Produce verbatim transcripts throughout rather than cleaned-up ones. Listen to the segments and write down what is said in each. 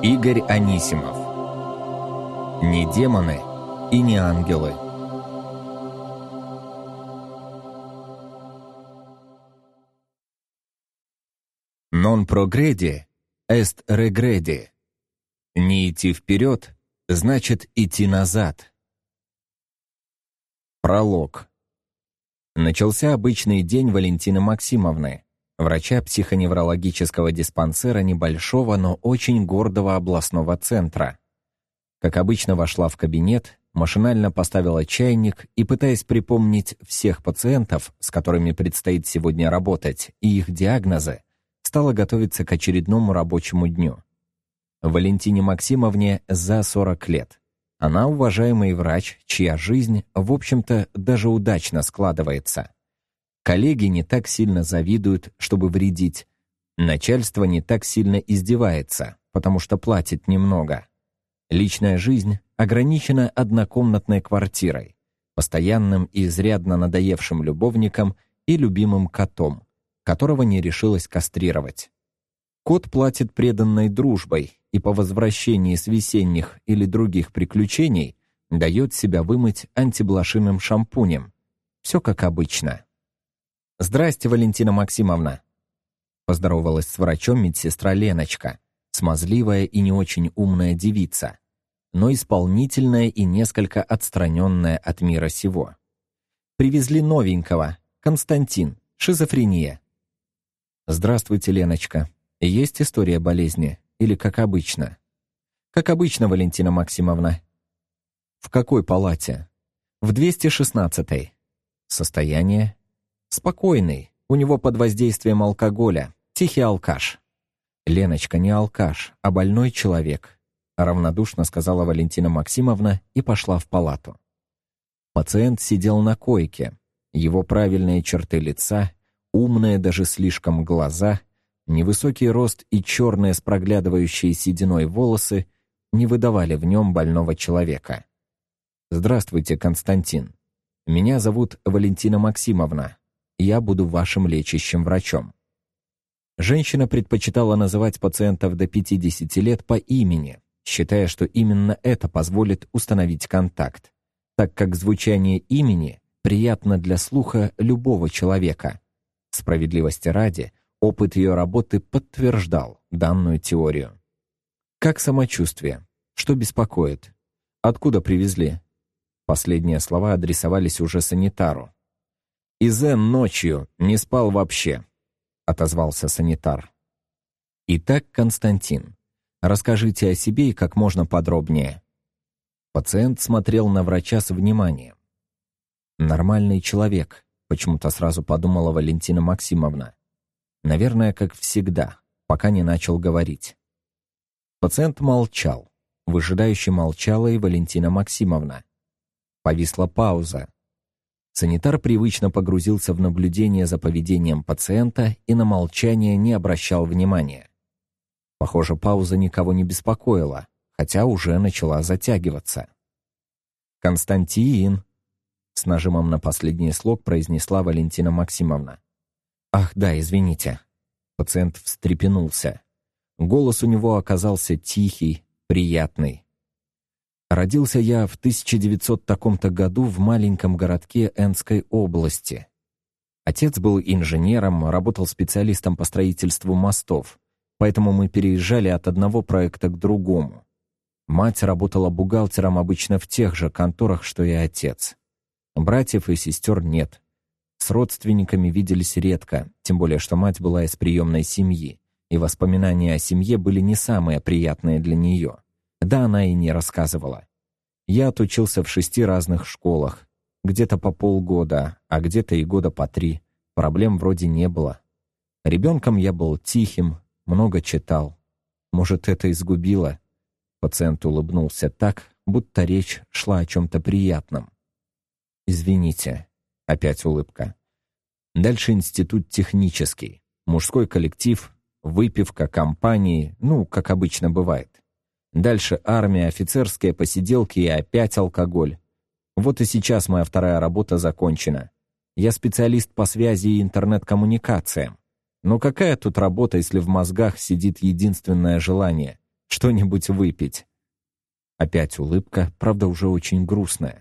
Игорь Анисимов. Не демоны и не ангелы. Non progredi est regredi. Не идти вперед значит идти назад. Пролог. Начался обычный день Валентины Максимовны, врача психоневрологического диспансера небольшого, но очень гордого областного центра. Как обычно, вошла в кабинет, машинально поставила чайник и, пытаясь припомнить всех пациентов, с которыми предстоит сегодня работать, и их диагнозы, стала готовиться к очередному рабочему дню. Валентине Максимовне за сорок лет. Она уважаемый врач, чья жизнь, в общем-то, даже удачно складывается. Коллеги не так сильно завидуют, чтобы вредить. Начальство не так сильно издевается, потому что платит немного. Личная жизнь ограничена однокомнатной квартирой, постоянным и изрядно надоевшим любовником и любимым котом, которого не решилась кастрировать. Кот платит преданной дружбой и по возвращении с весенних или других приключений дает себя вымыть антиблошиным шампунем. Все как обычно. «Здрасте, Валентина Максимовна!» Поздоровалась с врачом медсестра Леночка, смазливая и не очень умная девица, но исполнительная и несколько отстраненная от мира сего. «Привезли новенького. Константин. Шизофрения». «Здравствуйте, Леночка. Есть история болезни? Или как обычно?» «Как обычно, Валентина Максимовна». «В какой палате?» «В двести шестнадцатой. «Состояние?» «Спокойный. У него под воздействием алкоголя. Тихий алкаш». «Леночка, не алкаш, а больной человек», равнодушно сказала Валентина Максимовна и пошла в палату. Пациент сидел на койке. Его правильные черты лица, умные даже слишком глаза, невысокий рост и черные с проглядывающей сединой волосы не выдавали в нем больного человека. «Здравствуйте, Константин. Меня зовут Валентина Максимовна. Я буду вашим лечащим врачом». Женщина предпочитала называть пациентов до пятидесяти лет по имени, считая, что именно это позволит установить контакт, так как звучание имени приятно для слуха любого человека. Справедливости ради, опыт ее работы подтверждал данную теорию. «Как самочувствие? Что беспокоит? Откуда привезли?» Последние слова адресовались уже санитару. «Изен ночью не спал вообще», — отозвался санитар. «Итак, Константин, расскажите о себе и как можно подробнее». Пациент смотрел на врача с вниманием. «Нормальный человек», — почему-то сразу подумала Валентина Максимовна. Наверное, как всегда, пока не начал говорить. Пациент молчал. Выжидающе молчала и Валентина Максимовна. Повисла пауза. Санитар привычно погрузился в наблюдение за поведением пациента и на молчание не обращал внимания. Похоже, пауза никого не беспокоила, хотя уже начала затягиваться. «Константин!» — с нажимом на последний слог произнесла Валентина Максимовна. «Ах, да, извините». Пациент встрепенулся. Голос у него оказался тихий, приятный. «Родился я в тысяча девятисотом таком-то году в маленьком городке Энской области. Отец был инженером, работал специалистом по строительству мостов, поэтому мы переезжали от одного проекта к другому. Мать работала бухгалтером обычно в тех же конторах, что и отец. Братьев и сестер нет. С родственниками виделись редко, тем более что мать была из приемной семьи, и воспоминания о семье были не самые приятные для нее. Да она и не рассказывала. Я отучился в шести разных школах, где-то по полгода, а где-то и года по три. Проблем вроде не было. Ребенком я был тихим, много читал. Может, это изгубило?» Пациент улыбнулся так, будто речь шла о чем-то приятном. «Извините». Опять улыбка. Дальше институт технический, мужской коллектив, выпивка, компании, ну, как обычно бывает. Дальше армия, офицерские посиделки и опять алкоголь. Вот и сейчас моя вторая работа закончена. Я специалист по связи и интернет-коммуникациям. Но какая тут работа, если в мозгах сидит единственное желание Что-нибудь выпить?» Опять улыбка, правда, уже очень грустная.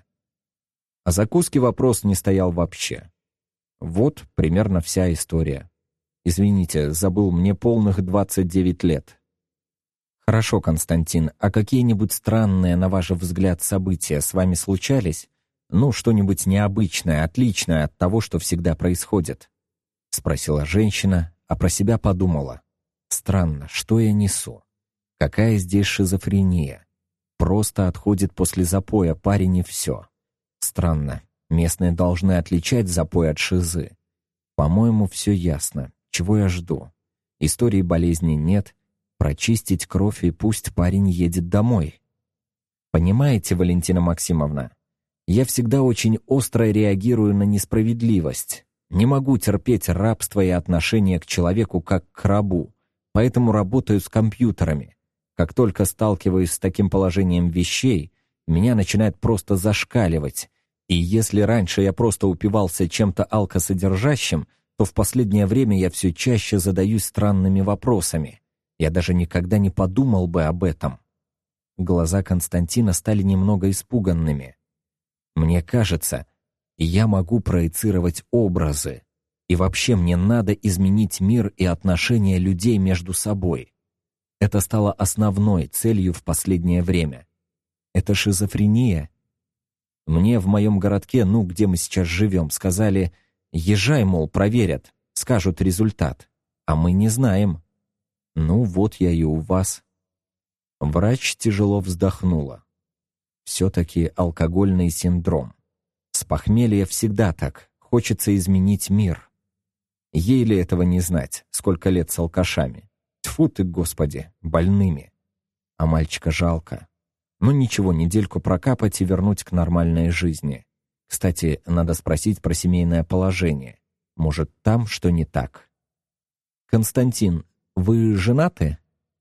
О закуске вопрос не стоял вообще. Вот примерно вся история. Извините, забыл, мне полных двадцать девять лет. Хорошо, Константин, а какие-нибудь странные, на ваш взгляд, события с вами случались? Ну, что-нибудь необычное, отличное от того, что всегда происходит? Спросила женщина, а про себя подумала. Странно, что я несу? Какая здесь шизофрения? Просто отходит после запоя парень и все. Странно, местные должны отличать запой от шизы. По-моему, все ясно. Чего я жду? Истории болезни нет. Прочистить кровь, и пусть парень едет домой. Понимаете, Валентина Максимовна, я всегда очень остро реагирую на несправедливость. Не могу терпеть рабство и отношение к человеку как к рабу, поэтому работаю с компьютерами. Как только сталкиваюсь с таким положением вещей, меня начинает просто зашкаливать. И если раньше я просто упивался чем-то алкосодержащим, то в последнее время я все чаще задаюсь странными вопросами. Я даже никогда не подумал бы об этом. Глаза Константина стали немного испуганными. Мне кажется, я могу проецировать образы. И вообще мне надо изменить мир и отношения людей между собой. Это стало основной целью в последнее время. Это шизофрения. Мне в моем городке, ну, где мы сейчас живем, сказали, езжай, мол, проверят, скажут результат. А мы не знаем. Ну, вот я и у вас. Врач тяжело вздохнула. Все-таки алкогольный синдром. С похмелья всегда так. Хочется изменить мир. Ей ли этого не знать, сколько лет с алкашами? Тьфу ты, Господи, больными. А мальчика жалко. Ну ничего, недельку прокапать и вернуть к нормальной жизни. Кстати, надо спросить про семейное положение. Может, там что не так? Константин, вы женаты?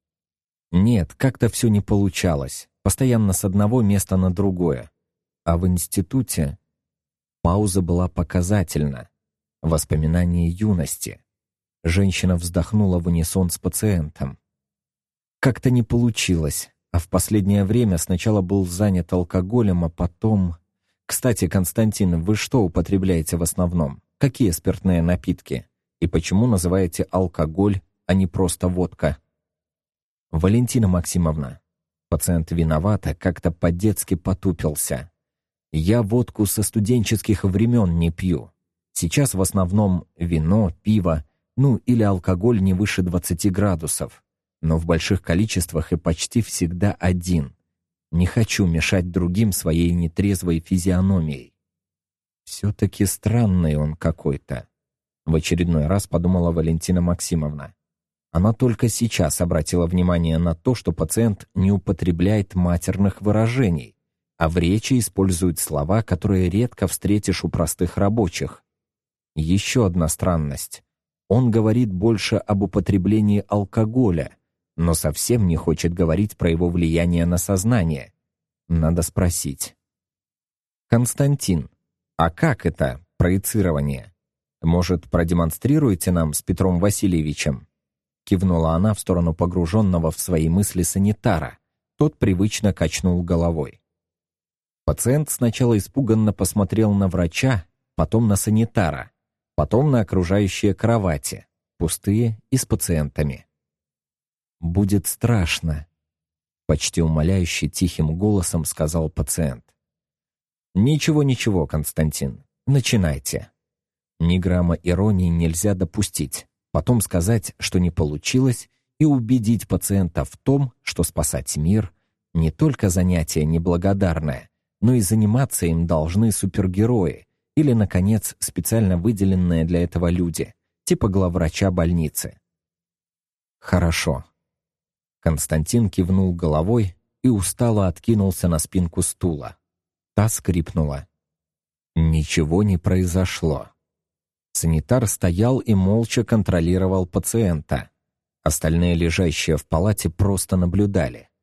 Нет, как-то все не получалось. Постоянно с одного места на другое. А в институте пауза была показательна. Воспоминания юности. Женщина вздохнула в унисон с пациентом. Как-то не получилось. А в последнее время сначала был занят алкоголем, а потом... Кстати, Константин, вы что употребляете в основном? Какие спиртные напитки? И почему называете алкоголь, а не просто водка? Валентина Максимовна, пациент виновата, как-то по-детски потупился. Я водку со студенческих времен не пью. Сейчас в основном вино, пиво, ну или алкоголь не выше двадцати градусов. Но в больших количествах и почти всегда один. Не хочу мешать другим своей нетрезвой физиономией. Все-таки странный он какой-то. В очередной раз подумала Валентина Максимовна. Она только сейчас обратила внимание на то, что пациент не употребляет матерных выражений, а в речи использует слова, которые редко встретишь у простых рабочих. Еще одна странность. Он говорит больше об употреблении алкоголя, но совсем не хочет говорить про его влияние на сознание. Надо спросить. Константин, а как это проецирование? Может, продемонстрируете нам с Петром Васильевичем? Кивнула она в сторону погруженного в свои мысли санитара. Тот привычно качнул головой. Пациент сначала испуганно посмотрел на врача, потом на санитара, потом на окружающие кровати, пустые и с пациентами. «Будет страшно», — почти умоляюще тихим голосом сказал пациент. «Ничего, ничего, Константин, начинайте. Ни грамма иронии нельзя допустить, потом сказать, что не получилось, и убедить пациента в том, что спасать мир — не только занятие неблагодарное, но и заниматься им должны супергерои или, наконец, специально выделенные для этого люди, типа главврача больницы». «Хорошо». Константин кивнул головой и устало откинулся на спинку стула. Та скрипнула. Ничего не произошло. Санитар стоял и молча контролировал пациента. Остальные, лежащие в палате, просто наблюдали.